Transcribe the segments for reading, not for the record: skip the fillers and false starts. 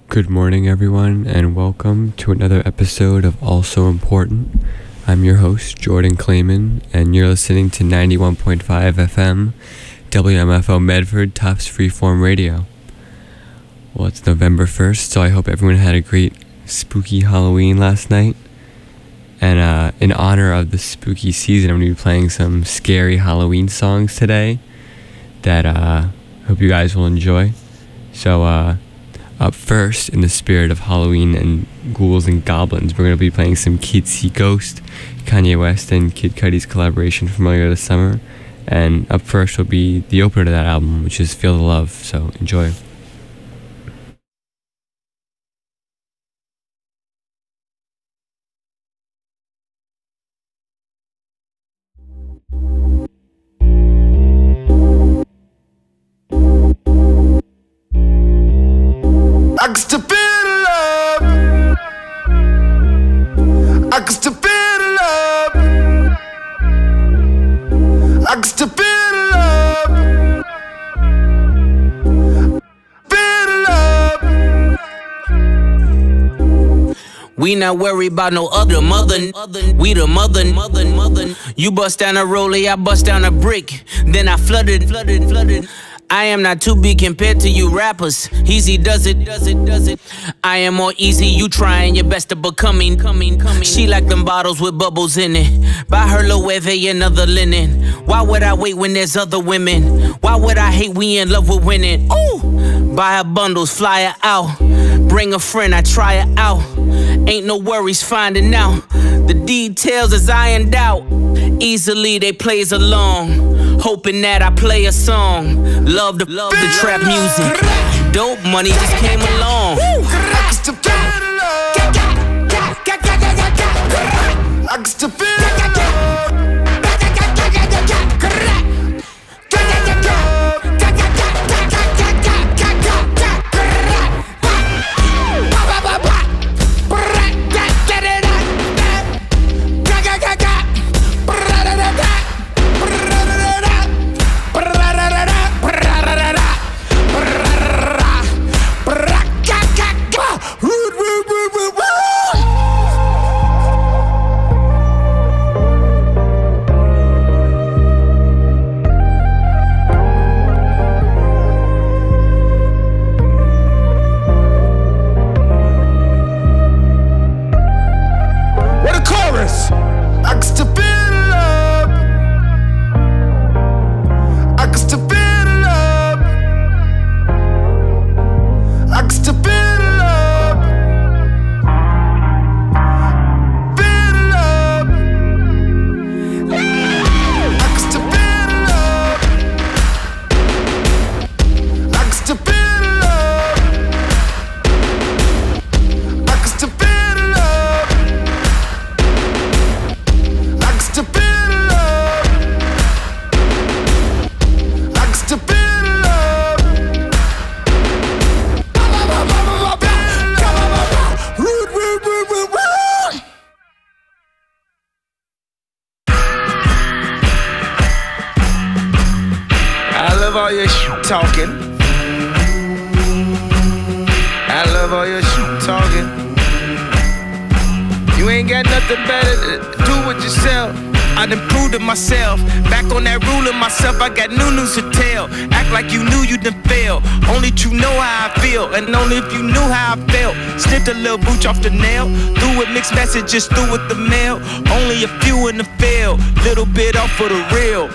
Good morning, everyone, and welcome to another episode of Also Important. I'm your host, Jordan Clayman, and you're listening to 91.5 FM, WMFO Medford, Tufts Freeform Radio. Well, it's November 1st, so I hope everyone had a great spooky Halloween last night. And in honor of the spooky season, I'm going to be playing some scary Halloween songs today that I hope you guys will enjoy. So, up first, in the spirit of Halloween and ghouls and goblins, we're going to be playing some Kids See Ghost, Kanye West and Kid Cudi's collaboration from earlier this summer. And up first will be the opener to that album, which is Feel the Love, so enjoy. I can still feel the love. I can still feel the love. I can still feel the love. Feel the love. We not worried about no other mother. We the mother. You bust down a rollie, I bust down a brick. Then I flooded. I am not to be compared to you rappers. Easy does it. I am more easy, you trying your best to becoming. She like them bottles with bubbles in it. Buy her Loewe and other linen. Why would I wait when there's other women? Why would I hate we in love with winning? Ooh, buy her bundles, fly her out. Bring a friend, I try her out. Ain't no worries finding out. The details is ironed out. Easily they plays along. Hoping that I play a song. Love the trap music. Dope money just came along. I can still feel the love. I can still feel the love. Talking. I love all your shit talking. You ain't got nothing better to do with yourself. I done proved it myself. Back on that rule of myself, I got new news to tell. Act like you knew you done fail. Only you know how I feel, and only if you knew how I felt. Snipped a little booch off the nail. Through with mixed messages, through with the mail. Only a few in the field. Little bit off for the real.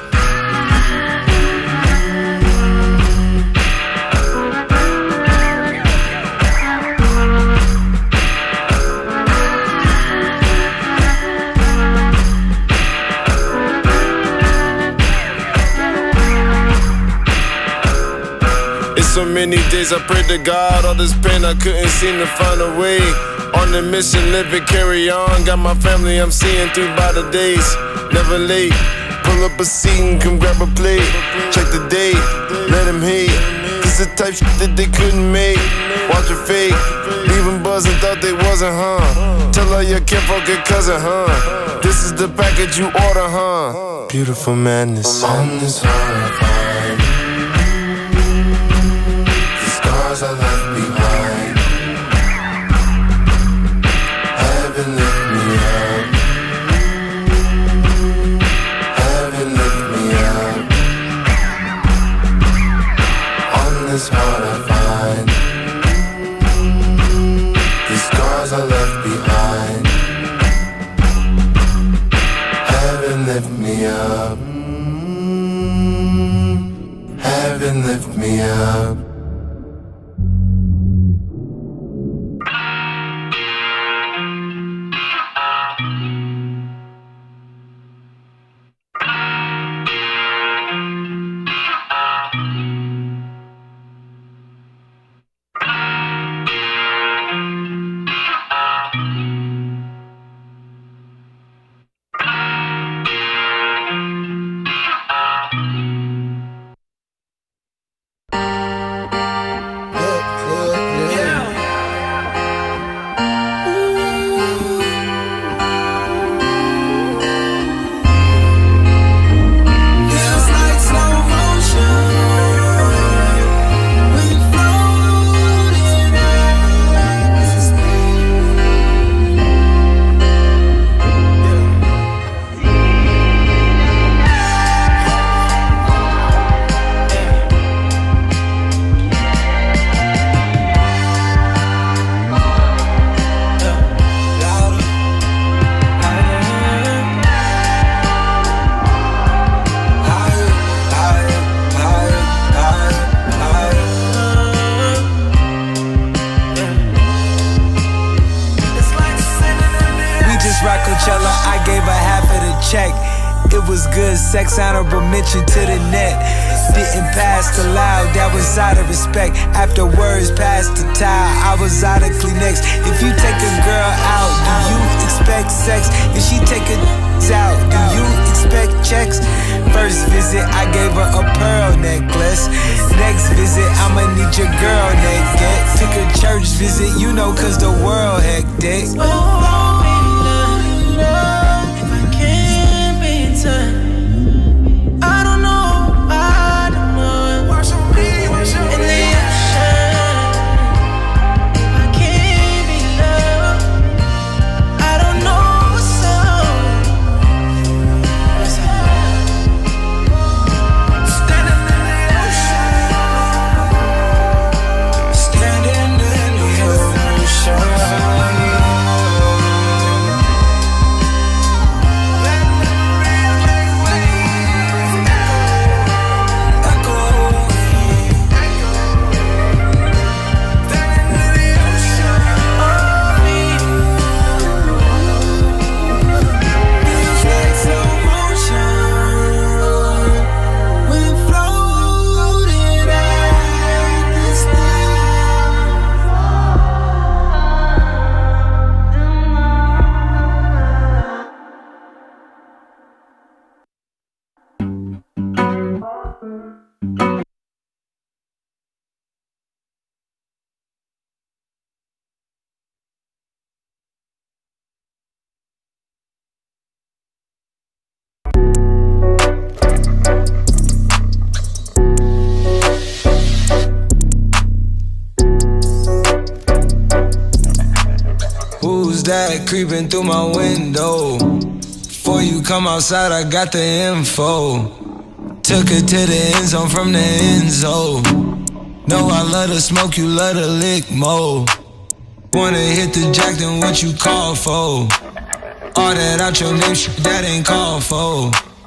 So many days I prayed to God, all this pain I couldn't seem to find a way. On the mission, live it, carry on. Got my family I'm seeing through by the days. Never late, pull up a seat and come grab a plate. Check the date, let them hate. This the type shit that they couldn't make. Watch your fate, leave them buzzing, thought they wasn't, huh? Tell all your kinfolk your cousin, huh? This is the package you order, huh? Beautiful madness. On this horrifying. I left behind. and lift me up. Sex, honorable mention to the net. Didn't pass the loud, that was out of respect. After words passed the towel, I was out of Kleenex. If you take a girl out, do you expect sex? If she take a out, do you expect checks? First visit, I gave her a pearl necklace. Next visit, I'ma need your girl naked. Took a church visit, you know, cause the world hectic. If I can't be in touch, that creeping through my window? Before you come outside, I got the info. Took her to the end zone from the end zone. Know I love to smoke, you love to lick more. Wanna hit the jack, then what you call for? All that out your name, shit that ain't called for.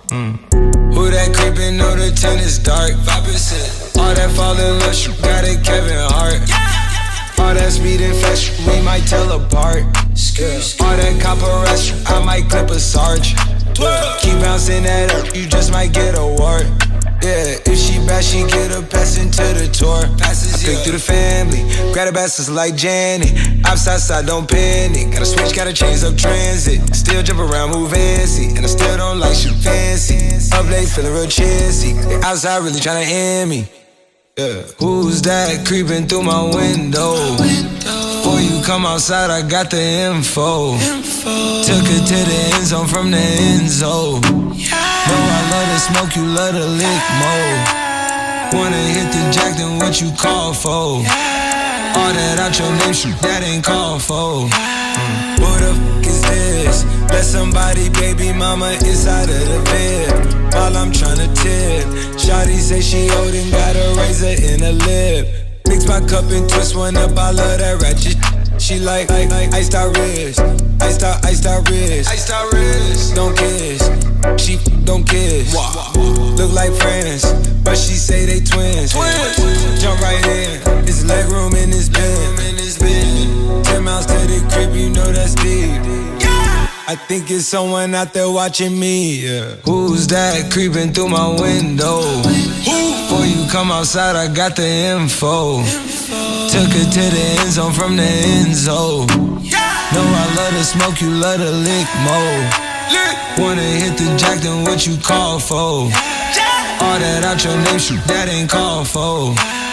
Who that creeping, know the tent is dark. 5%. All that fall in love, you got it, Kevin Hart. All that speed and flash, we might tell apart. All that copper rush, I might clip a sarge. Keep bouncing that up, you just might get a wart. Yeah, if she bad, she get a pass into the tour. I pick through the family, grab the bastards like Janet. Outside, don't panic. Gotta switch, gotta change up transit. Still jump around, move fancy, and I still don't like shoot fancy. Up late, feeling real cheesy. They outside really tryna end me. Yeah. Who's that creeping through my window? Before you come outside, I got the info. Took her to the end zone from the end zone. Know I love to smoke, you love to lick more. Wanna hit the jack, then what you call for? All that out your name, shoot that ain't called for. What the f*** is this? Let somebody, baby mama, inside of the bed while I'm tryna tip. Shawty say she old and got a razor in her lip. Mix my cup and twist one up, I love that ratchet. She like iced out wrist, iced out wrist, iced out wrist. Don't kiss, she don't kiss. Look like friends, but she say they twins. Jump right in, it's leg room in this bed. 10 miles to the crib, you know that's deep. I think it's someone out there watching me, yeah. Who's that creeping through my window? Before you come outside, I got the info. Took her to the end zone from the end zone. Know I love to smoke, you love to lick more. Wanna hit the jack, then what you call for? All that out your name, shoot, that ain't called for.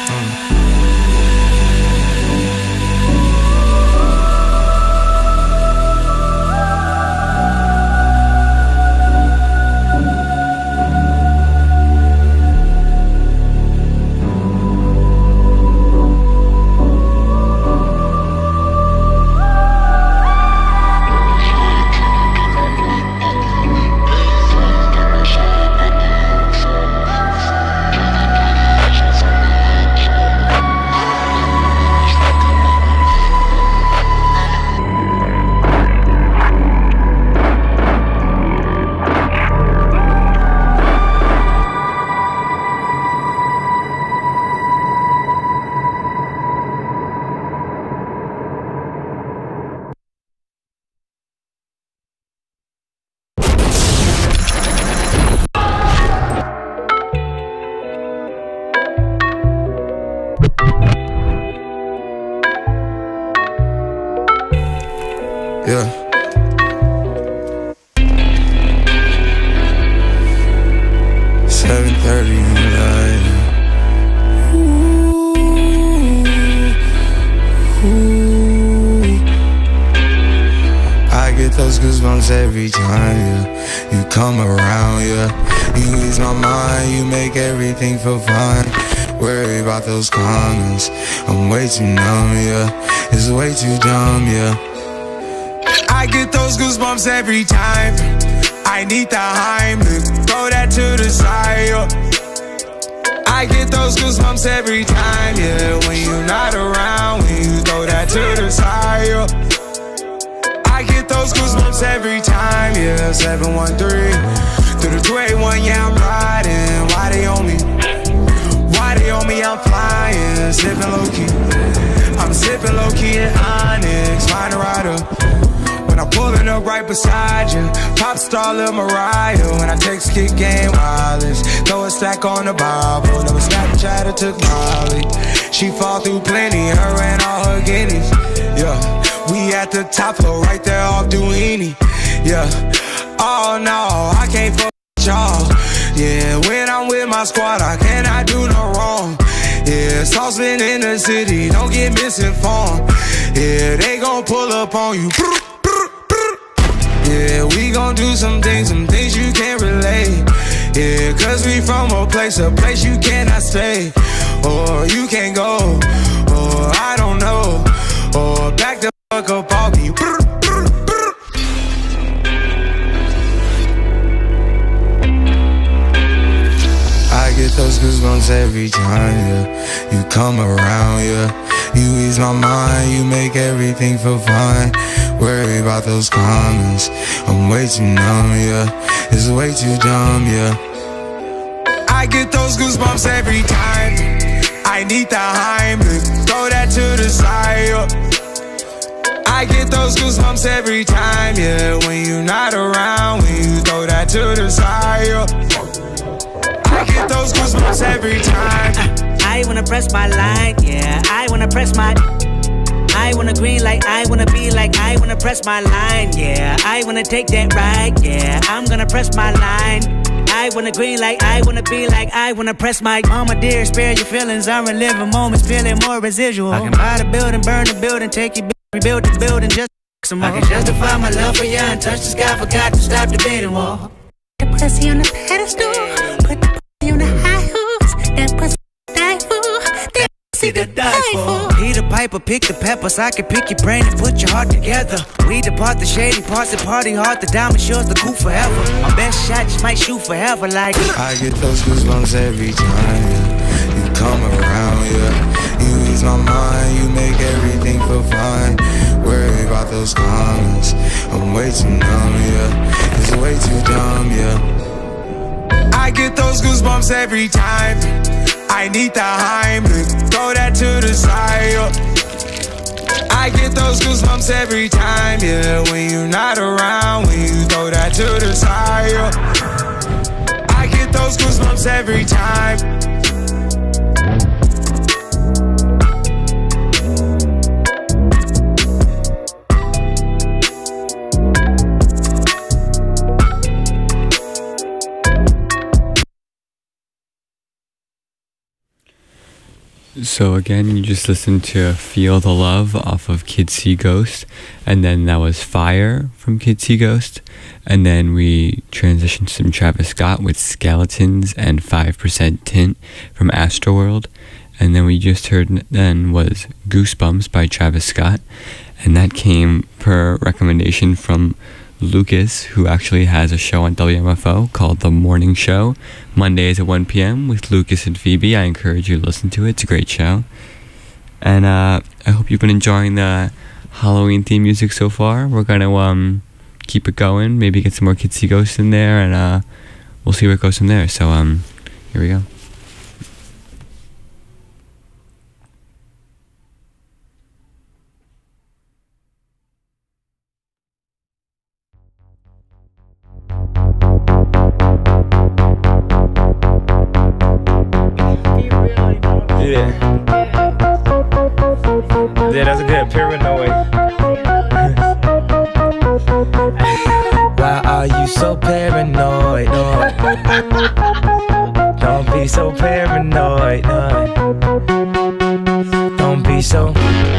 Yeah. $7:30 in the light. I get those goosebumps every time, yeah. You come around, yeah. You ease my mind, you make everything feel fine. Worry about those comments, I'm way too numb, yeah. It's way too dumb, yeah. I get those goosebumps every time. I need the Heimlich, throw that to the side, yeah. I get those goosebumps every time, yeah. When you're not around, when you throw that to the side, yeah. I get those goosebumps every time, yeah. 713 through the 281, yeah, I'm riding. Why they on me? Why they on me? I'm flying, sipping low-key. I'm sipping low-key in Onyx, find a rider. When I'm pulling up right beside you, pop star Lil Mariah. When I text kick game wireless, throw a stack on the Bible. Never Snapchat or took Molly. She fall through plenty, her and all her guineas. Yeah, we at the top floor, right there off Duini. Yeah, oh no, I can't fuck with y'all. Yeah, when I'm with my squad, I cannot do no wrong. Yeah, saucepan in the city, don't get misinformed. Yeah, they gon' pull up on you. Yeah, we gon' do some things you can't relate. Yeah, cause we from a place you cannot stay. Or you can't go, or I don't know. Or back the fuck up off me. I get those goosebumps every time, yeah. You come around, yeah. You ease my mind, you make everything feel fine. Worry about those comments, I'm way too numb, yeah. It's way too dumb, yeah. I get those goosebumps every time. I need the Heimlich, throw that to the side, yeah. I get those goosebumps every time, yeah. When you're not around, when you throw that to the side, yeah. I get those goosebumps every time. I wanna press my line, yeah. I wanna press my. I wanna green like I wanna be like I wanna press my line, yeah. I wanna take that ride, yeah. I'm gonna press my line. I wanna green like I wanna be like I wanna press my. Mama dear, spare your feelings. I'm reliving moments, feeling more residual. I can buy the building, burn the building, take your rebuild the building, just some more. I can justify my love for you and touch the sky, forgot to stop debating war. The pussy on the pedestal, put the pussy on the high horse. That pussy die for, that pussy to die for. Peter Piper, pick the peppers. I can pick your brain and put your heart together. We depart the shady parts and party hard. The diamond shows the cool forever. My best shot just might shoot forever like. I get those goosebumps every time, yeah. You come around, yeah. You ease my mind, you make everything feel fine. Worry about those comments, I'm way too numb, yeah. It's way too dumb, yeah. I get those goosebumps every time. I need the Heimlich, throw that to the side. I get those goosebumps every time, yeah. When you're not around, when you throw that to the side. I get those goosebumps every time. So again, you just listened to Feel the Love off of Kids See Ghost, and then that was Fire from Kids See Ghost, and then we transitioned to some Travis Scott with Skeletons and 5% Tint from Astroworld, and then we just heard then was Goosebumps by Travis Scott, and that came per recommendation from Lucas, who actually has a show on WMFO called The Morning Show, Mondays at 1 p.m. with Lucas and Phoebe. I encourage you to listen to it. It's a great show. And I hope you've been enjoying the Halloween theme music so far. We're going to keep it going, maybe get some more Kids See Ghosts in there, and we'll see where it goes from there. So here we go. Yeah, that's a good Paranoid. Why are you so paranoid? No. Don't be so paranoid. No. Don't be so,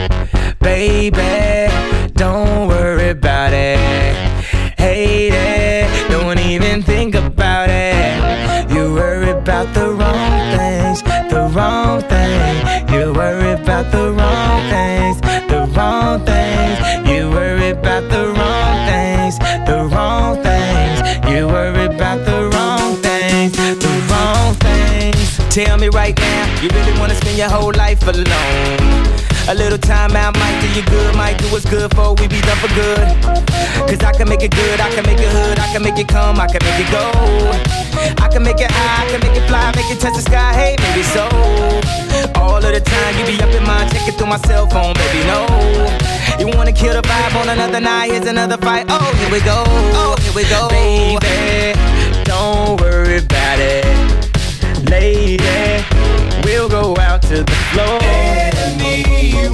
baby. Don't worry about it. Hate it. Don't even think about it. You worry about the wrong things. The wrong thing. You worry about the wrong things. The wrong things. You worry about the wrong things. The wrong things. You worry about the wrong things. The wrong things. Tell me right now, you really wanna spend your whole life alone? A little time out might do you good, might do what's good for we be done for good. Cause I can make it good, I can make it hood, I can make it come, I can make it go. I can make it high, I can make it fly, make it touch the sky, hey, maybe so. All of the time you be up in mind, checking through my cell phone, baby, no. You wanna kill the vibe on another night, here's another fight, oh, here we go, oh, here we go. Baby, don't worry about it. Lady, we'll go out to the floor. Anyway,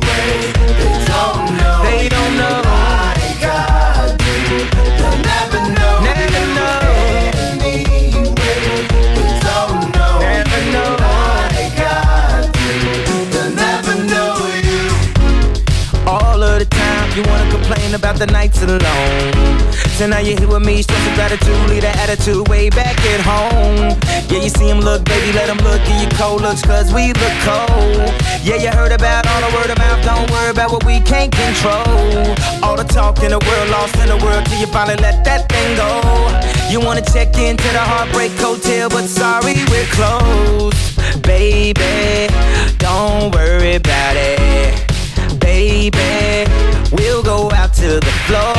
they don't know. Like I do, they'll never know. Never know. Anyway, they don't know. Never know. Like I do, they'll never know you. All of the time, you wanna complain about the nights alone. So now you're here with me, show some gratitude, leave that attitude way back at home. Yeah, you see him look, baby, let him look, give you cold looks, cause we look cold. Yeah, you heard about all the word of mouth, don't worry about what we can't control. All the talk in the world, lost in the world, till you finally let that thing go. You wanna check into the Heartbreak Hotel, but sorry, we're closed. Baby, don't worry about it. Baby, we'll go out to the floor.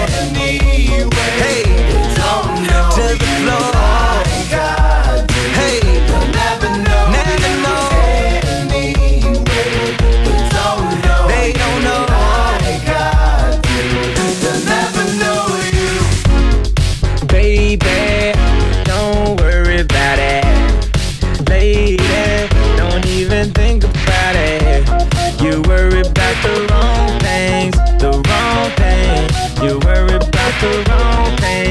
Hey, to the floor. Hey, never know. They don't know. They'll never know you. Baby, don't worry about it. Lady, don't even think about it. You worry about the wrong things, the wrong things. You worry about the wrong things.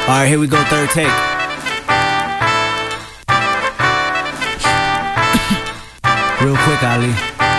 Alright, here we go, third take. Real quick, Ali.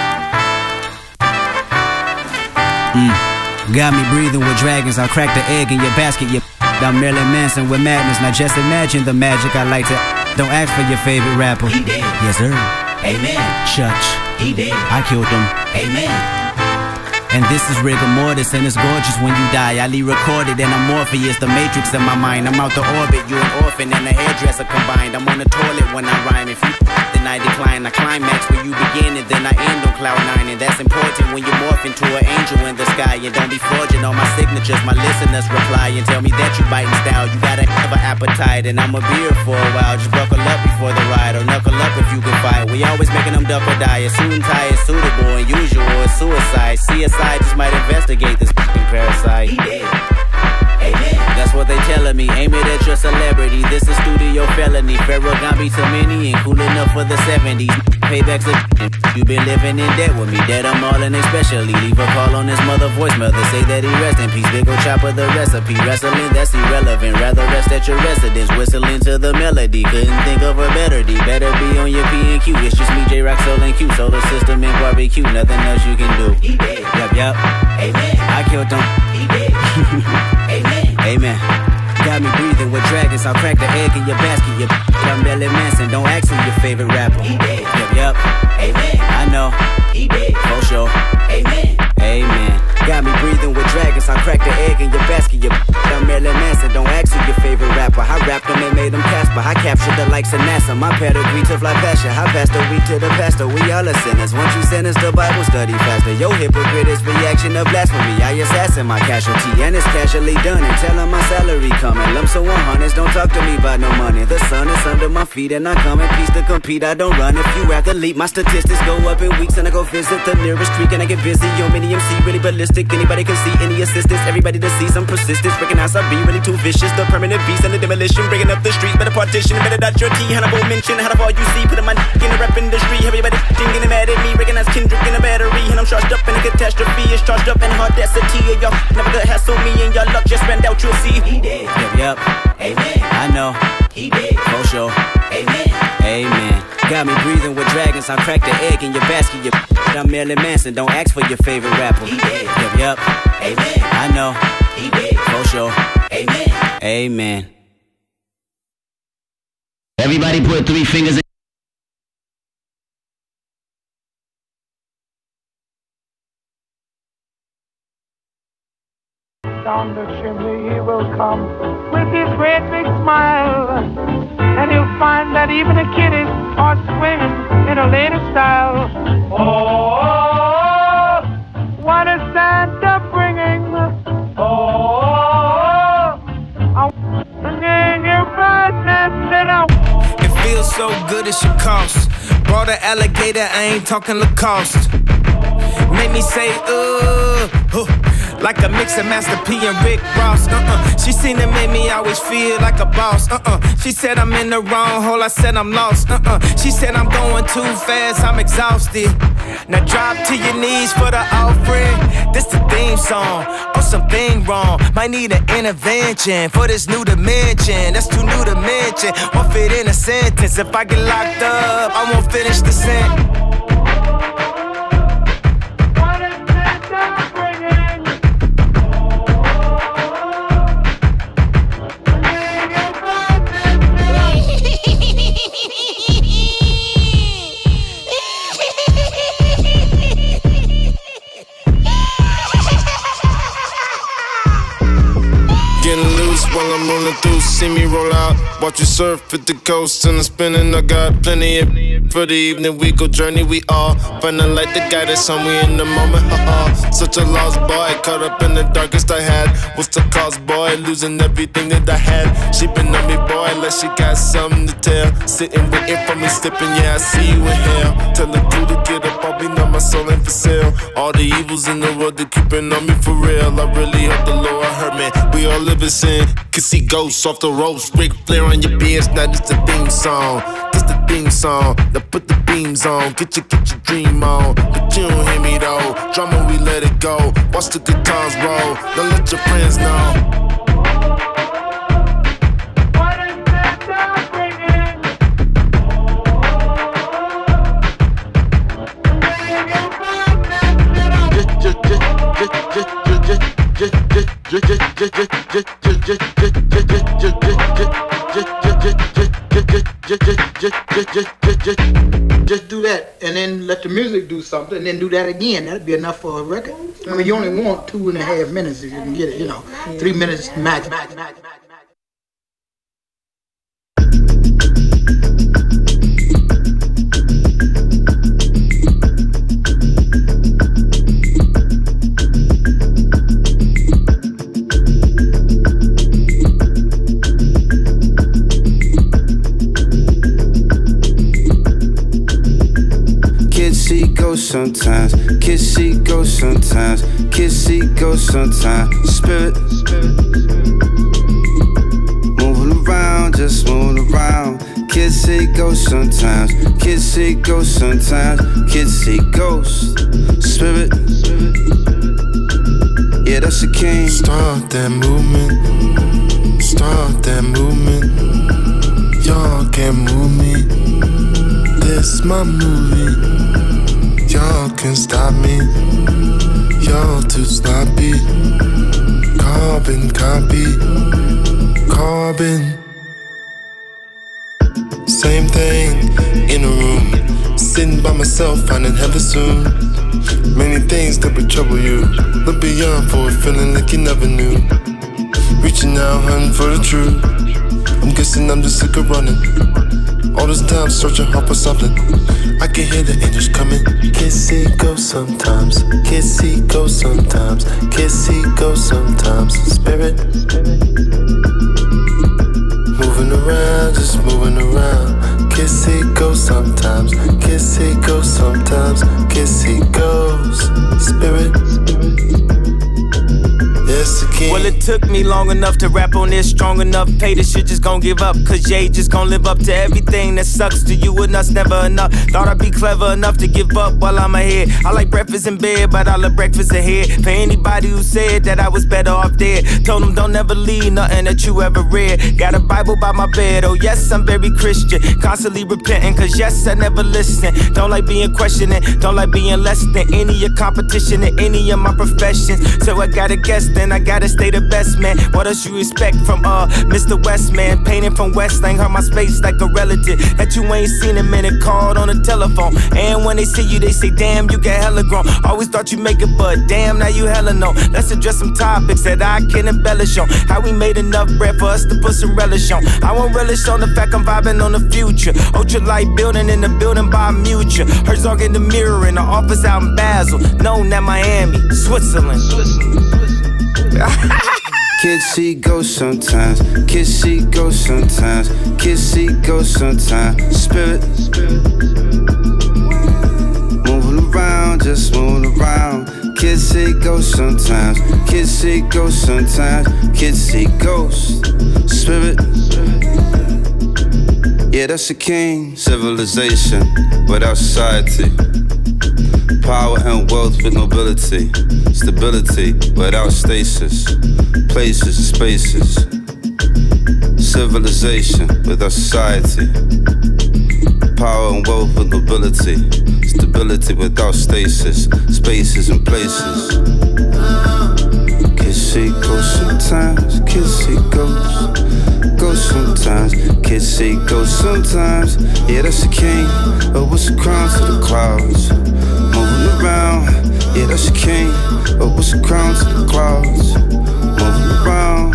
Got me breathing with dragons. I'll crack the egg in your basket. I'm Marilyn Manson with madness. Now just imagine the magic I like to. Don't ask for your favorite rapper. He did. Yes, sir. Amen. Church. He did. I killed him. Amen. And this is rigor mortis, and it's gorgeous when you die. I recorded, and I'm Morpheus, the matrix in my mind. I'm out the orbit, you an orphan and a hairdresser combined. I'm on the toilet when I rhyme. If you then I decline. I climax where you begin, and then I end on cloud 9. And that's important when you morph into an angel in the sky. And don't be forging all my signatures. My listeners reply and tell me that you biting style. You gotta have an appetite, and I'm a beer for a while. Just buckle up before the ride, or knuckle up if you can fight. We always making them duck or die. A suit and tie is suitable, and usual is suicide. CSI just might investigate this f***ing parasite. He did. Amen. That's what they telling me. Aim it at your celebrity. This is studio felony. Pharaoh Gambi to many and cool enough for the 70s. Payback's a you been living in debt with me. Dead I'm all in especially. Leave a call on his mother voicemail to say that he rest in peace. Big ol' chopper the recipe. Wrestling, that's irrelevant. Rather rest at your residence. Whistling to the melody. Couldn't think of a better D. Better be on your P&Q. It's just me, J-Rock, Soul, and Q. Solar system and barbecue. Nothing else you can do. He did. Yup. Amen. I killed him. He did. Amen. Amen. Got me breathing with dragons. I'll crack the egg in your basket. I'm Marilyn Manson. Don't ask who your favorite rapper. He did. Yup. Amen. I know. He did. For sure. Amen. Amen. Got me breathing with dragons. I'll crack the egg in your basket. I'm Marilyn Manson. Don't ask who your favorite rapper. I rapped them and made them Casper. I captured the likes of NASA. My pedigree to fly past you. I passed the week to the pastor. We all are sinners. Once you sentence the Bible study faster. Yo, hypocrite is reaction of blasphemy. I assassin my casualty, and it's casually done. And tell them my salary coming. Lump so 100s. Don't talk to me about no money. The sun is under my feet, and I come in peace to compete. I don't run. If you athlete, my statistics go up in weeks, and I go visit the nearest creek, and I get busy. Yo, mini MC really ballistic. Anybody can see any assistance. Everybody to see some persistence. Recognize I be really too vicious. The permanent beast and the demolition. Bringing up the street. Better partition. Better dot your T. Hannibal mention. How the far you see. Putting my dick in the rap industry. Everybody getting mad at me. Recognize Kendrick in a battery. And I'm charged up in a catastrophe. It's charged up in audacity. Y'all never gonna hassle me. And y'all luck just ran out. You'll see. He did. Yup. Amen. I know. He did. For sure. Amen. Amen. Got me breathing with dragons. I'll crack the egg in your basket. I'm Marilyn Manson. Don't ask for your favorite rapper. He did. Yup. Amen. I know. He did. For sure. Amen. Amen. Everybody put 3 fingers in. Down the chimney he will come with his great big smile, and he'll find that even the kiddies are swinging in a latest style. Oh, what is Santa bringing? Oh, I'm bringing you badness and It feels so good it should cost. Brought an alligator, I ain't talking Lacoste. Made me say, like a mix of Master P and Rick Ross. She seen it, made me always feel like a boss. She said I'm in the wrong hole, I said I'm lost. She said I'm going too fast, I'm exhausted. Now drop to your knees for the offering. This the theme song, or something wrong. Might need an intervention for this new dimension. That's too new to mention, won't fit in a sentence. If I get locked up, I won't finish the sentence. While I'm rolling through, see me roll out. Watch you surf at the coast and I'm spinning. I got plenty of for the evening. We go journey, we all finding like the guy that's on me in the moment. Such a lost boy, caught up in the darkest I had. What's the cause, boy? Losing everything that I had. She been on me, boy, like she got something to tell. Sitting waiting for me, slipping, yeah, I see you in hell. Tell the crew to get up, I'll be know my soul ain't for sale. All the evils in the world, they keeping on me for real. I really hope the Lord heard me. We all live in sin. Can see ghosts off the ropes, Ric Flair on your beers. Now this the theme song, this the theme song. Now put the beams on, get your dream on. But you don't hear me though, drama we let it go. Watch the guitars roll, don't let your friends know. Just do that, and then let the music do something, and then do that again. That'd be enough for a record. I mean, you only want 2.5 minutes if you can get it, 3 minutes max. Sometimes, kids see ghosts sometimes, kids see ghosts sometimes. Spirit moving around, just moving around. Kids see ghosts sometimes, kids see ghosts sometimes, kids see ghosts. Spirit, yeah, that's the king. Start that movement, start that movement. Y'all can't move me, this my movie. Y'all can stop me, y'all too sloppy. Carbon copy, carbon. Same thing in a room, sitting by myself, finding heaven soon. Many things that would trouble you, look beyond for a feeling like you never knew. Reaching out, hunting for the truth. I'm guessing I'm just sick of running. All this time searching hard for something. I can hear the angels coming. Kids see ghosts sometimes, kids see ghosts sometimes, kids see ghosts sometimes. Spirit moving around, just moving around. Kids see ghosts sometimes, kids see ghosts sometimes, kids see ghosts. Spirit, yes, again. Well, it took me long enough to rap on this, strong enough. Pay this shit, just gon' give up. Cause Jay just gon' live up to everything that sucks to you and us, never enough. Thought I'd be clever enough to give up while I'm ahead. I like breakfast in bed, but I love breakfast ahead. For anybody who said that I was better off dead, told them don't ever leave nothing that you ever read. Got a Bible by my bed, oh yes, I'm very Christian. Constantly repenting, cause yes, I never listen. Don't like being questioning, don't like being less than any of your competition in any of my professions. So I gotta guess, then I gotta stay the best, man. What else you expect from Mr. West, man? Painting from West, ain't hurt my space like a relative that you ain't seen a minute, called on the telephone. And when they see you, they say, damn, you get hella grown. Always thought you make it, but damn, now you hella know. Let's address some topics that I can embellish on. How we made enough bread for us to put some relish on. I won't relish on the fact I'm vibing on the future. Ultralight building in the building by Mutual. Herzog in the mirror in the office out in Basel. Known at Miami, Switzerland. Kids see ghosts sometimes, kids see ghosts sometimes, kids see ghosts sometimes. Spirit moving around, just moving around. Kids see ghosts sometimes, kids see ghosts sometimes, kids see ghosts. Spirit, yeah, that's the king. Civilization without society. Power and wealth with nobility. Stability without stasis. Places and spaces. Civilization without society. Power and wealth with nobility. Stability without stasis. Spaces and places. Kids see ghosts sometimes. Kids see ghosts. Ghosts sometimes. Kids see ghosts sometimes. Yeah, that's the king. Oh, what's the crown to the clouds? Moving around, yeah, that's the king. Oh, what's the crown to the clouds? Moving around.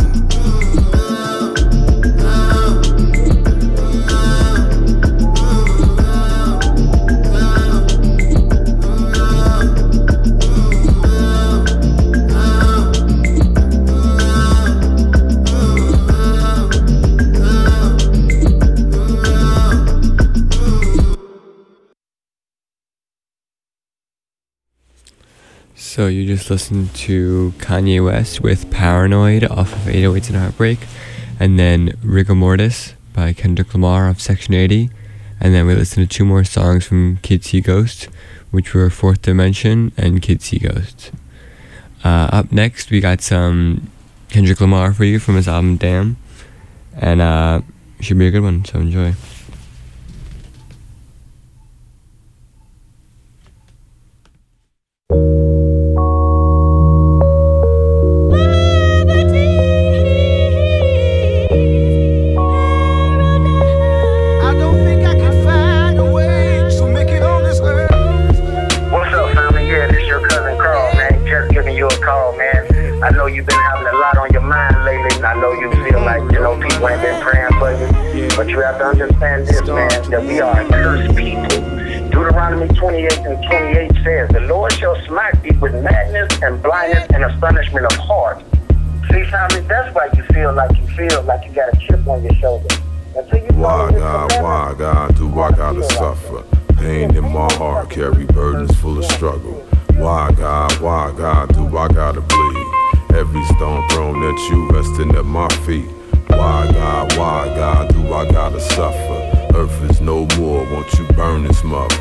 So you just listened to Kanye West with Paranoid off of 808s and Heartbreak, and then Rigor Mortis by Kendrick Lamar off Section 80, and then we listened to two more songs from Kids See Ghosts, which were Fourth Dimension and Kids See Ghosts. Up next, we got some Kendrick Lamar for you from his album Damn, and should be a good one, so enjoy. that we are a cursed people. Deuteronomy 28:28 says, the Lord shall smite thee with madness and blindness and astonishment of heart. See, family, that's why you feel like you got a chip on your shoulder. Why God, do I gotta suffer? Pain in my heart, carry burdens full of struggle. Why God, do I gotta bleed? Every stone thrown at you, resting at my feet. Why God, do I gotta suffer? Earth is no more, won't you burn this mother?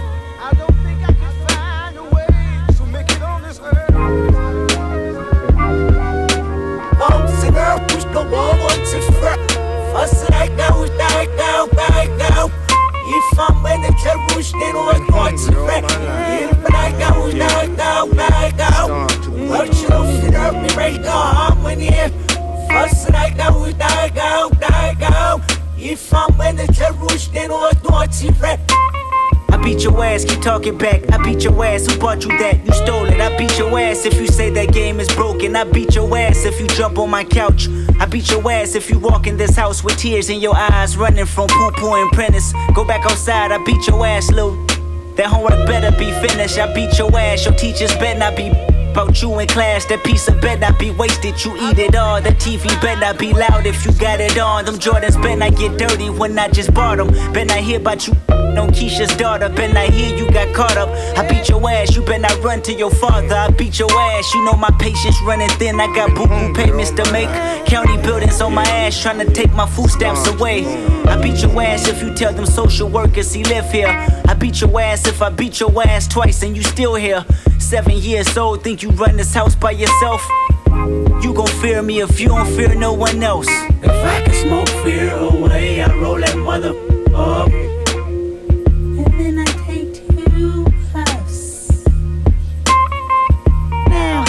I beat your ass, keep talking back. I beat your ass, who bought you that? You stole it. I beat your ass if you say that game is broken. I beat your ass if you jump on my couch. I beat your ass if you walk in this house with tears in your eyes, running from poo-poo and Prentice. Go back outside, I beat your ass, Lou. That homework better be finished. I beat your ass, your teachers better not be about you in class. That piece of better not be wasted, you eat it all. The TV better not be loud if you got it on. Them Jordans better not get dirty when I just bought them. Better not hear about you on Keisha's daughter. Better not hear you got caught up. I beat your ass, you better not run to your father. I beat your ass, you know my patience running thin. I got boo-boo payments to make. County buildings on my ass trying to take my food stamps away. I beat your ass if you tell them social workers he live here. I beat your ass if I beat your ass twice and you still here. 7 years old, think you run this house by yourself? You gon' fear me if you don't fear no one else. If I can smoke fear away, I roll that mother up. And then I take 2 puffs. Now,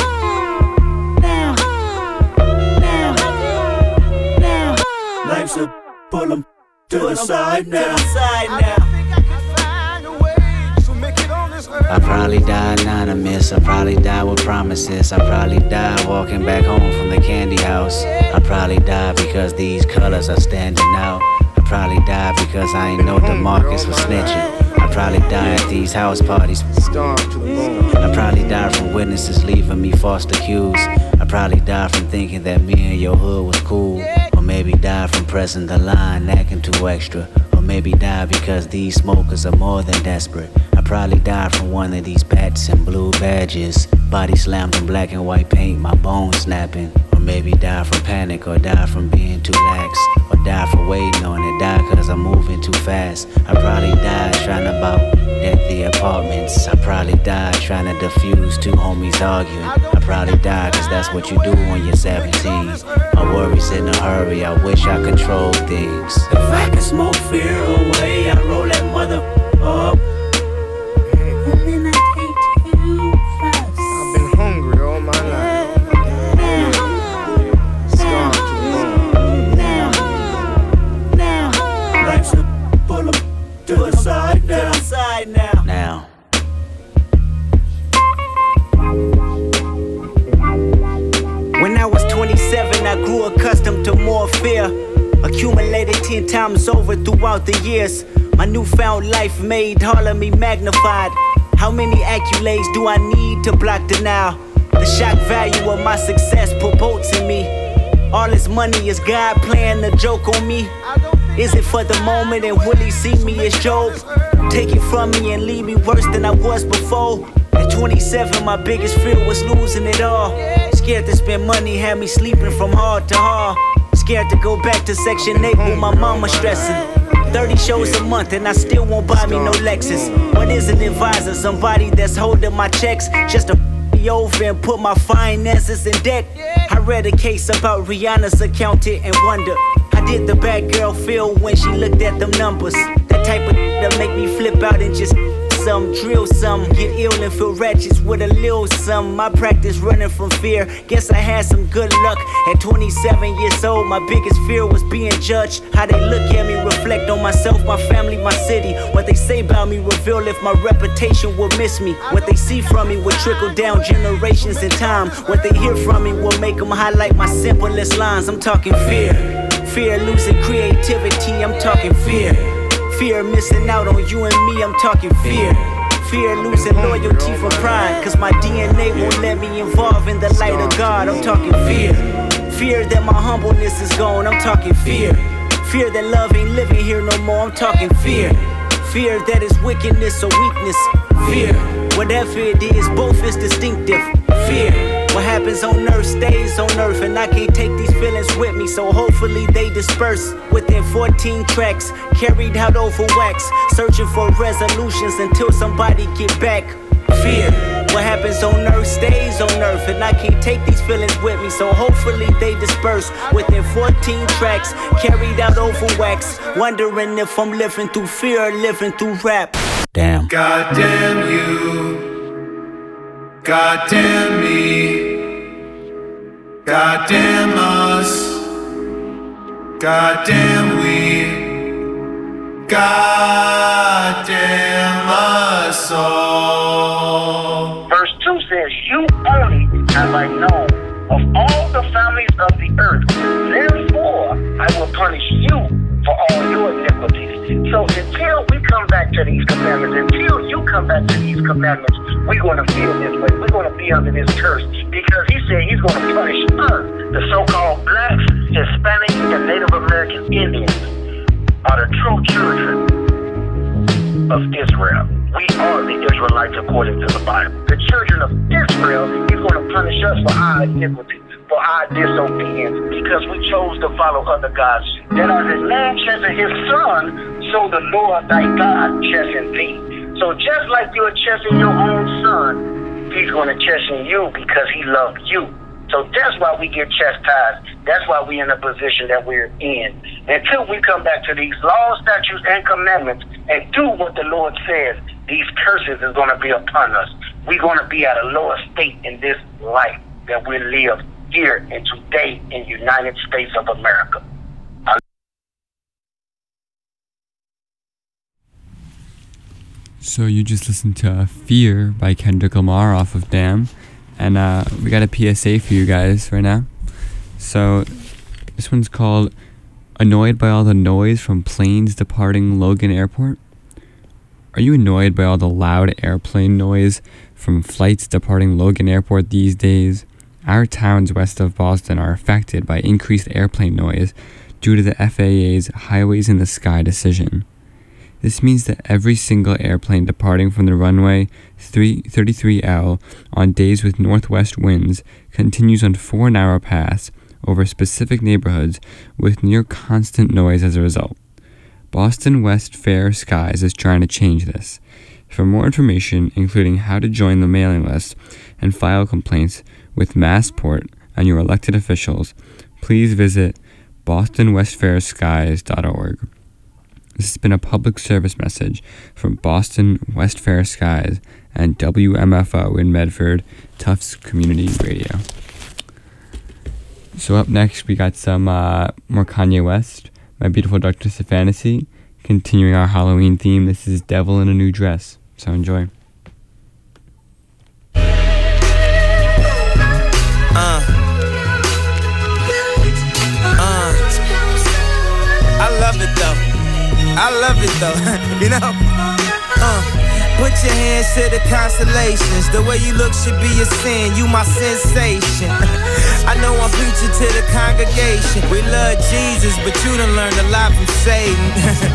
life's a pull 'em to the side now. I probably die anonymous, I probably die with promises. I probably die walking back home from the candy house. I probably die because these colors are standing out. I probably die because I ain't know DeMarcus was snitching. I probably die at these house parties. I probably die from witnesses leaving me false accused. I probably die from thinking that me and your hood was cool. Or maybe die from pressing the line, acting too extra. Or maybe die because these smokers are more than desperate. I probably die from one of these bats and blue badges. Body slammed in black and white paint, my bones snapping. Or maybe die from panic, or die from being too lax. Or die for waiting on it, die cause I'm moving too fast. I probably died trying to about the apartments. I probably died trying to defuse 2 homies arguing. I probably died cause that's what you do when you're 17. My worries in a hurry, I wish I controlled things. If I can smoke fear away, I roll that mother up. Now. When I was 27, I grew accustomed to more fear. Accumulated 10 times over throughout the years. My newfound life made all of me magnified. How many accolades do I need to block denial? The shock value of my success promotes in me. All this money is God playing a joke on me. Is it for the moment and will he see me as Job? Take it from me and leave me worse than I was before. At 27, my biggest fear was losing it all. Scared to spend money, had me sleeping from hard to hard. Scared to go back to Section 8 with my mama stressing. 30 shows a month and I still won't buy me no Lexus. What is an advisor? Somebody that's holding my checks just to me over and put my finances in debt. I read a case about Rihanna's accountant and wonder, how did the bad girl feel when she looked at them numbers? That type of that make me flip out and just some, drill some, get ill and feel wretched with a little some. My practice running from fear, guess I had some good luck. At 27 years old, my biggest fear was being judged. How they look at me, reflect on myself, my family, my city. What they say about me reveal if my reputation will miss me. What they see from me will trickle down generations in time. What they hear from me will make them highlight my simplest lines. I'm talking fear. Fear losing creativity, I'm talking fear. Fear missing out on you and me, I'm talking fear. Fear losing loyalty for pride, cause my DNA won't let me involve in the light of God, I'm talking fear. Fear that my humbleness is gone, I'm talking fear. Fear that love ain't living here no more, I'm talking fear. Fear that is wickedness or weakness, fear. Whatever it is, both is distinctive, fear. What happens on earth stays on earth, and I can't take these feelings with me, so hopefully they disperse. Within 14 tracks, carried out over wax, searching for resolutions until somebody get back. Fear. What happens on earth stays on earth, and I can't take these feelings with me, so hopefully they disperse. Within 14 tracks, carried out over wax, wondering if I'm living through fear or living through rap. Damn. God damn you. God damn me. God damn us. God damn we. God damn us all. Verse 2 says, you only have I known of all the families of the earth. Therefore, I will punish you for all your iniquities. So until we come back to these commandments, until you come back to these commandments, we're going to feel this way. We're going to be under this curse, because he said he's going to punish us. The so-called blacks, Hispanics, and Native American Indians are the true children of Israel. We are the Israelites according to the Bible. The children of Israel, he's going to punish us for our iniquity, for our disobedience, because we chose to follow other gods. That as a man chasten his son, so the Lord thy God chasten thee. So just like you're chastening your own son, he's going to chasten you because he loved you. So that's why we get chastised. That's why we're in the position that we're in. Until we come back to these laws, statutes, and commandments and do what the Lord says, these curses is going to be upon us. We're going to be at a lower state in this life that we live here and today in the United States of America. So you just listened to Fear by Kendrick Lamar off of Damn. And we got a PSA for you guys right now. So this one's called Annoyed by all the noise from planes departing Logan Airport? Are you annoyed by all the loud airplane noise from flights departing Logan Airport these days? Our towns west of Boston are affected by increased airplane noise due to the FAA's Highways in the Sky decision. This means that every single airplane departing from the runway 33L on days with northwest winds continues on 4 narrow paths over specific neighborhoods with near constant noise as a result. Boston West Fair Skies is trying to change this. For more information, including how to join the mailing list and file complaints with Massport and your elected officials, please visit bostonwestfairskies.org. This has been a public service message from Boston West Fair Skies and WMFO in Medford, Tufts Community Radio. So up next, we got some more Kanye West, My Beautiful Dark Twisted Fantasy. Continuing our Halloween theme, this is Devil in a New Dress. So enjoy. I love it though, you know. Put your hands to the constellations. The way you look should be a sin. You my sensation. I know I'm preaching to the congregation. We love Jesus, but you done learned a lot from Satan.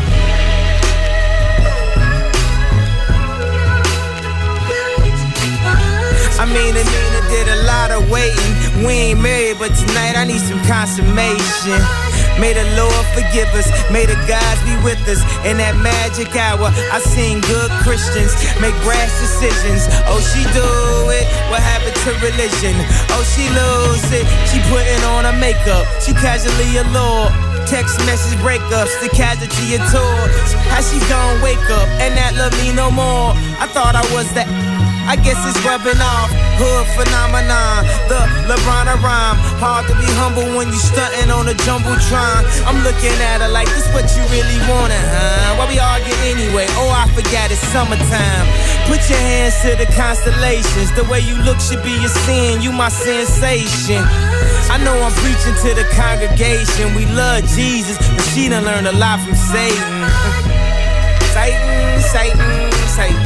I mean, Anina did a lot of waiting. We ain't married, but tonight I need some consummation. May the Lord forgive us, may the gods be with us. In that magic hour, I seen good Christians make brash decisions. Oh, she do it, what happened to religion? Oh, she lose it, she putting on her makeup. She casually allured, text message breakups, the casualty of tours. How she gon' wake up and not love me no more? I thought I was that, I guess it's rubbing off. Hood phenomenon, the LeBron rhyme. Hard to be humble when you stuntin' on a jumbotron. I'm looking at her like, this what you really wanted, huh? Why we argue anyway? Oh, I forgot it's summertime. Put your hands to the constellations. The way you look should be a sin. You my sensation. I know I'm preaching to the congregation. We love Jesus, but she done learned a lot from Satan. Satan, Satan, Satan.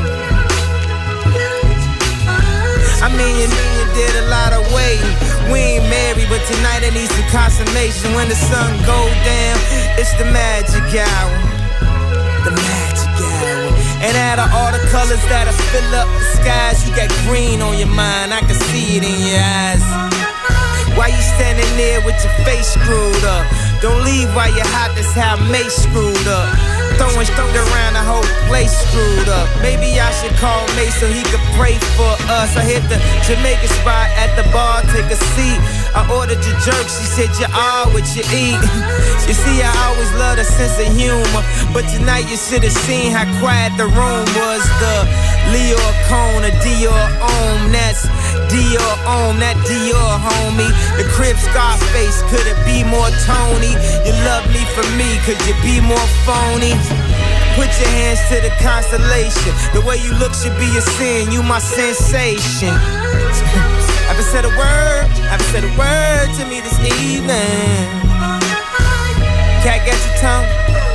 I mean, you did a lot of waiting. We ain't married, but tonight I need some consummation. When the sun go down, it's the magic hour. The magic hour. And out of all the colors that'll fill up the skies, you got green on your mind, I can see it in your eyes. Why you standing there with your face screwed up? Don't leave while you're hot, that's how Mace screwed up. Throwing around the whole place screwed up. Maybe I should call Mace so he could pray for us. I hit the Jamaican spot at the bar, take a seat. I ordered your jerk, she said you are what you eat. You see, I always loved a sense of humor, but tonight you should have seen how quiet the room was. The Leo Cone, a Dior Ohm, that's Dior Ohm, that Dior homie. The Crib Scarface, could it be more Tony? You love me for me, could you be more phony? Put your hands to the constellation. The way you look should be a sin, you my sensation. Haven't said a word to me this evening. Cat, got your tongue?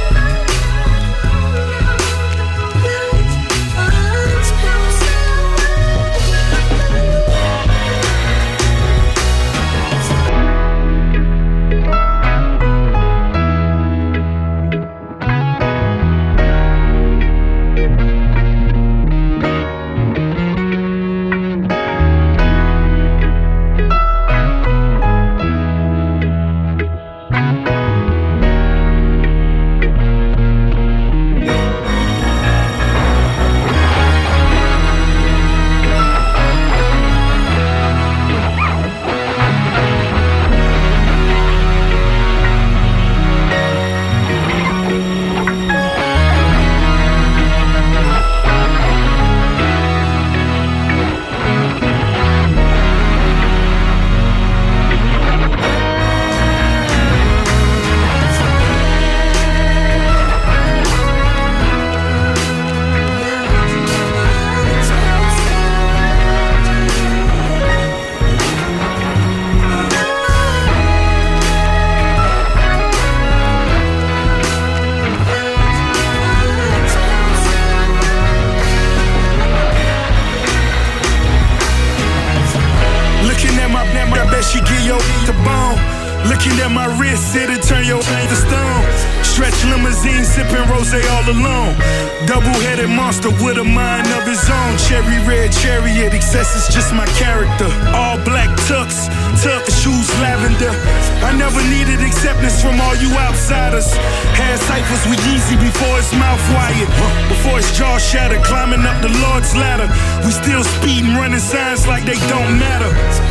Looking at my wrist, it'll turn your to stone. Stretch limousine, sipping rosé all alone. Double-headed monster with a mind of his own. Cherry red chariot, excess is just my character. All black tux, shoes lavender. I never needed acceptance from all you outsiders. Had ciphers with Yeezy before his mouth wired. Before his jaw shattered, climbing up the Lord's ladder. We still speeding, running signs like they don't matter.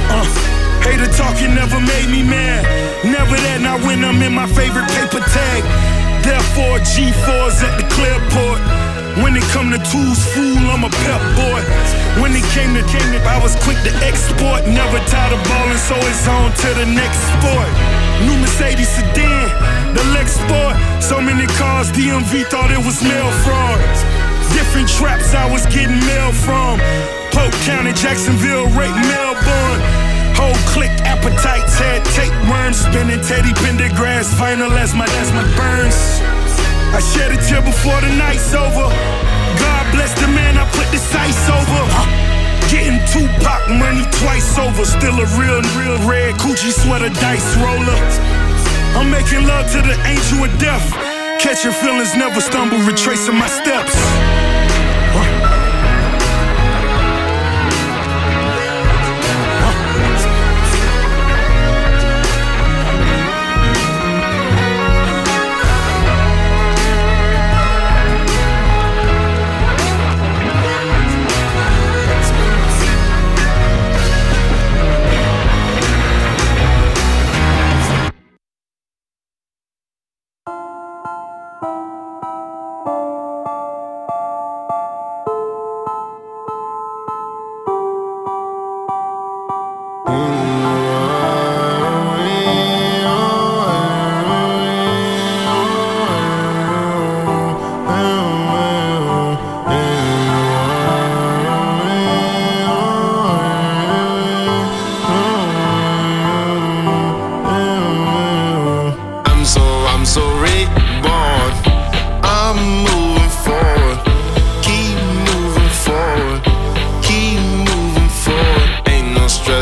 Hater talking never made me mad. Never that, not when I'm in my favorite paper tag. Therefore, G4s at the Clearport. When it come to tools, fool, I'm a pep boy. When it came to I was quick to export. Never tired of ballin', so it's on to the next sport. New Mercedes sedan, the Lex Sport. So many cars, DMV thought it was mail fraud. Different traps I was getting mail from. Polk County, Jacksonville, Rake, Melbourne. Whole click appetites, had tapeworms, spinning Teddy Pendergrass, vinyl as my burns. I shed a tear before the night's over. God bless the man I put the sights over. Getting Tupac money twice over. Still a real red Gucci sweater dice roller. I'm making love to the angel of death. Catching feelings, never stumble, retracing my steps.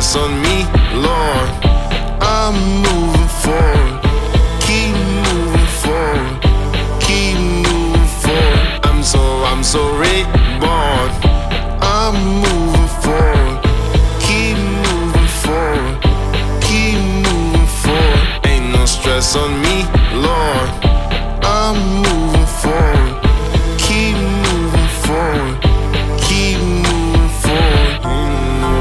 stress on me, Lord. I'm moving forward. Keep moving forward. Keep moving forward. I'm so reborn. I'm moving forward. Keep moving forward. Keep moving forward. Ain't no stress on me, Lord. I'm moving forward. Keep moving forward. Keep moving forward.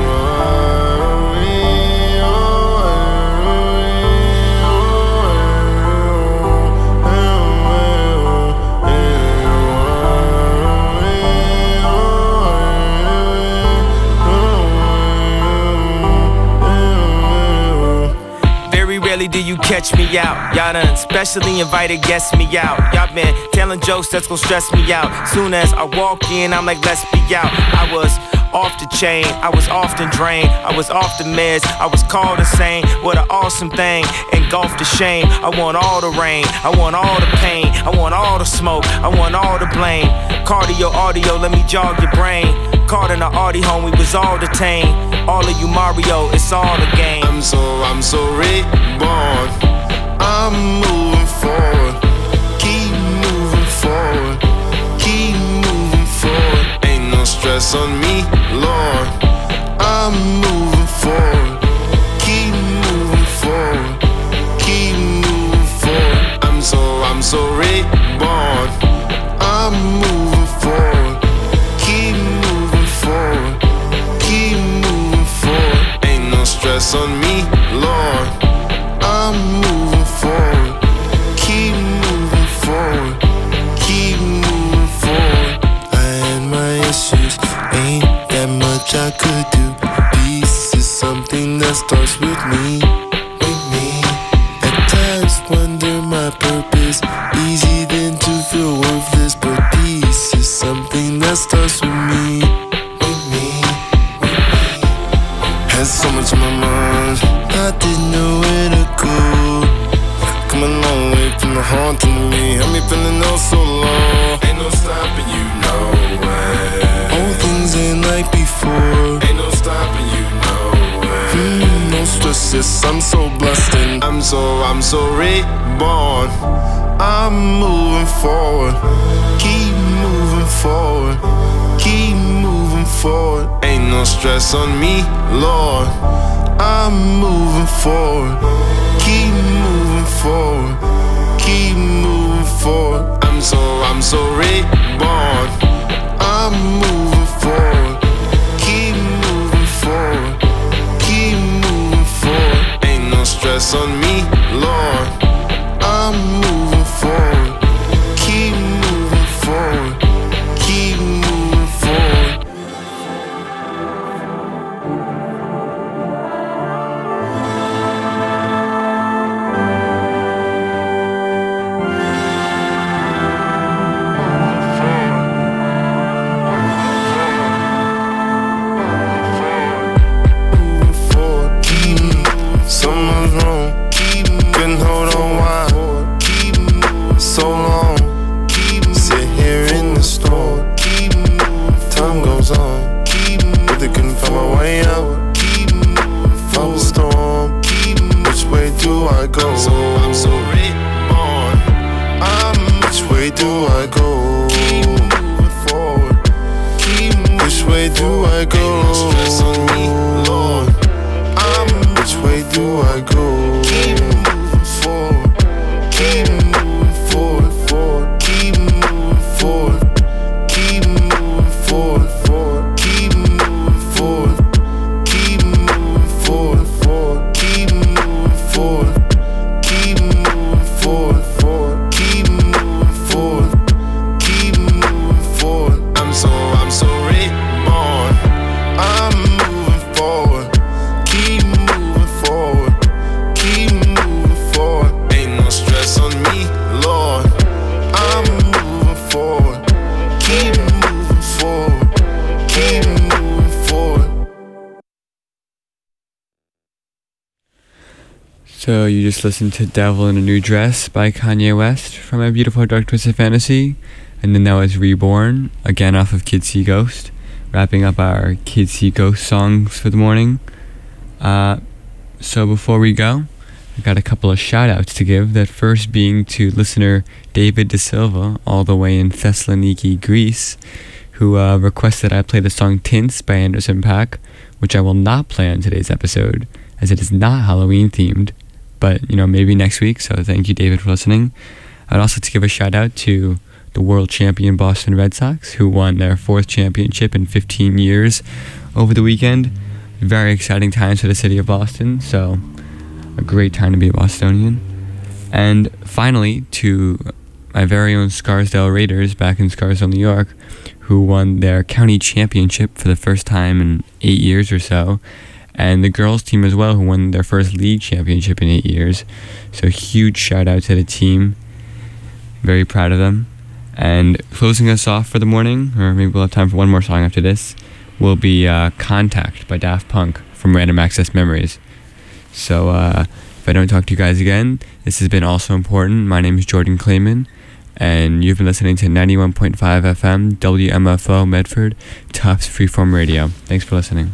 Do you catch me out? Y'all done specially invited guests me out. Y'all been telling jokes that's gon' stress me out. Soon as I walk in, I'm like, let's be out. I was off the chain, I was often drained, I was off the meds, I was called insane. What an awesome thing, engulfed the shame. I want all the rain, I want all the pain, I want all the smoke, I want all the blame. Cardio, audio, let me jog your brain. Caught in the Audi home, we was all detained. All of you Mario, it's all the game. I'm so reborn. I'm moving forward. Keep moving forward. Keep moving forward. Ain't no stress on me, Lord. I'm moving forward. Keep moving forward. Keep moving forward. I'm so reborn. I'm moving forward. Keep moving forward. Keep moving forward. Ain't no stress on me, Lord. I'm moving forward. Keep moving forward. Keep moving forward. I had my issues, ain't that much I could do. Peace is something that starts with me. At times wonder my purpose. Easy then to feel worthless, but peace is something that starts with me. Had so much on my mind, I didn't know where to go. Come a long way from the haunting to me. Had me feeling oh so low. Ain't no stopping you, no way. All things ain't like before. Ain't no stopping you, no way. No stress, yes, I'm so blessed and I'm so reborn. I'm moving forward. Keep moving forward. Keep moving forward. Ain't no stress on me, Lord. I'm moving forward. Keep moving forward. Keep moving forward. I'm so reborn. I'm moving forward. Keep moving forward. Keep moving forward. Ain't no stress on me, Lord. I'm moving forward. Keep moving forward. Keep moving forward. someone's wrong. Couldn't hold on why so long. Sit here in the storm. Time goes on, but they couldn't find my way out from the storm. Which way do I go? I'm so reborn. Which way do I go? Moving forward. Which way do I go? Ain't no stress on me, Lord. Which way do I go? Keep moving forward. Keep moving forward. Forward. Keep moving forward. Keep moving forward. Forward. Keep moving forward. Keep moving forward. Forward. Keep moving forward. Keep moving forward. Forward. Keep moving forward. Keep moving forward. I'm so reborn. I'm moving forward. Keep moving forward. Keep moving forward. Ain't no stress on me, Lord. I'm moving forward. Keep moving forward. Keep moving forward. So you just listened to Devil in a New Dress by Kanye West from My Beautiful Dark Twisted Fantasy. And then that was Reborn, again off of Kids See Ghost. Wrapping up our Kids See Ghost songs for the morning. So before we go, I got a couple of shout outs to give. That first being to listener David De Silva, all the way in Thessaloniki, Greece, who requested I play the song Tints by Anderson .Paak, which I will not play on today's episode, as it is not Halloween themed, but maybe next week. So thank you, David, for listening. I'd also like to give a shout out to the world champion Boston Red Sox, who won their 4th championship in 15 years over the weekend. Very exciting times for the city of Boston, so a great time to be a Bostonian. And finally, to my very own Scarsdale Raiders back in Scarsdale, New York, who won their county championship for the first time in 8 years or so, and the girls team as well, who won their first league championship in 8 years. So huge shout out to the team. Very proud of them. And closing us off for the morning, or maybe we'll have time for one more song after this, will be Contact by Daft Punk from Random Access Memories. So if I don't talk to you guys again, this has been Also Important. My name is Jordan Clayman, and you've been listening to 91.5 FM, WMFO Medford, Tufts Freeform Radio. Thanks for listening.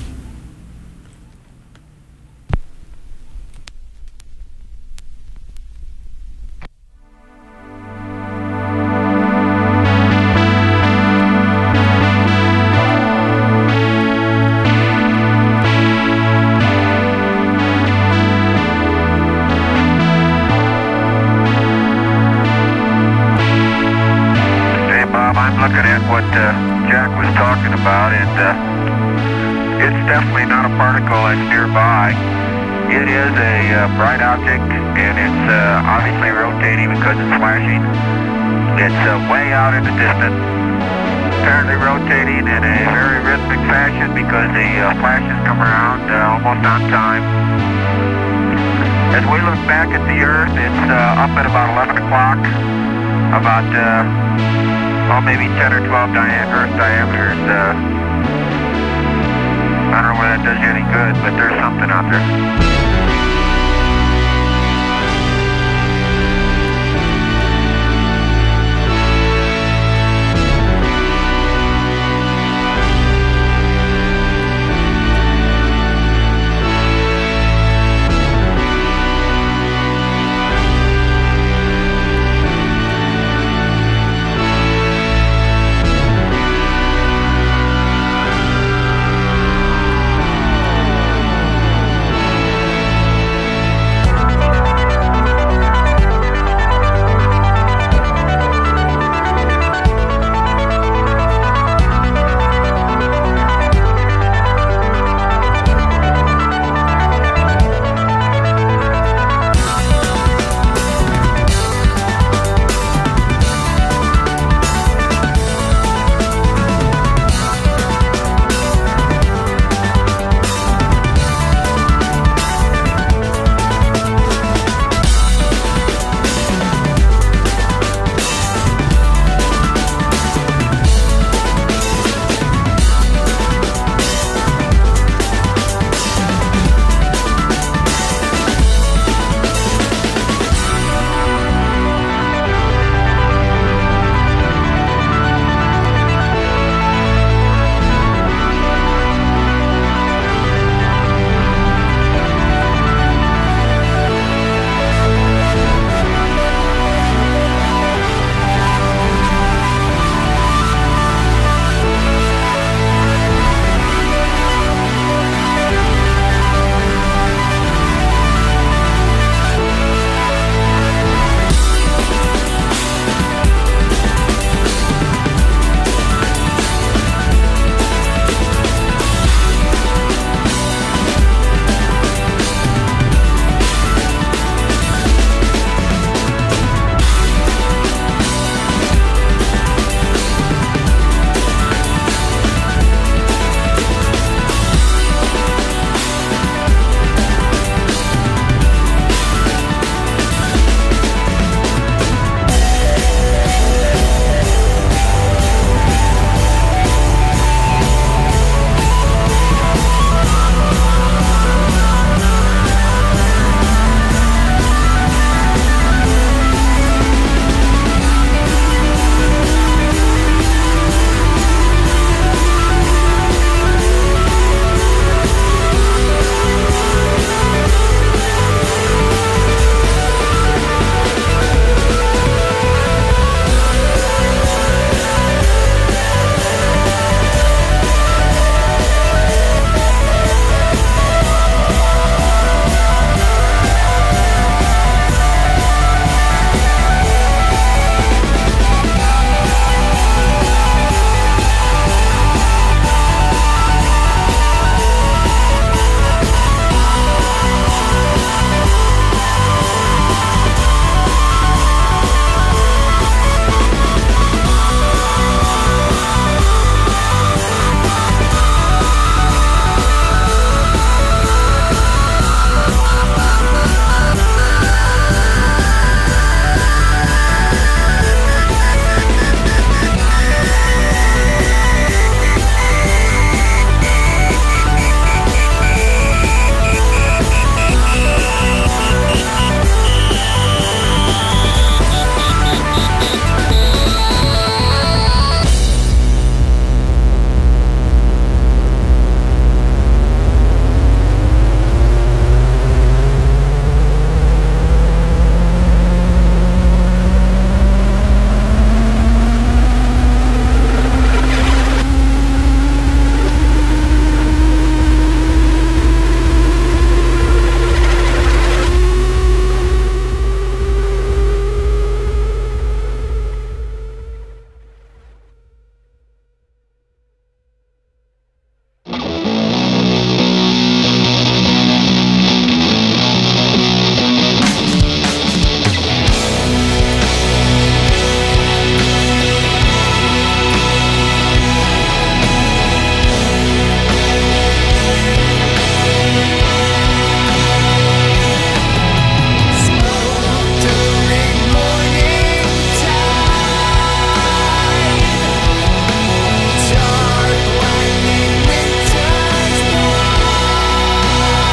Bright object, and it's obviously rotating because it's flashing. It's way out in the distance, apparently rotating in a very rhythmic fashion because the flashes come around almost on time. As we look back at the Earth, it's up at about 11 o'clock, about maybe 10 or 12 Earth diameters. I don't know whether that does you any good, but there's something out there.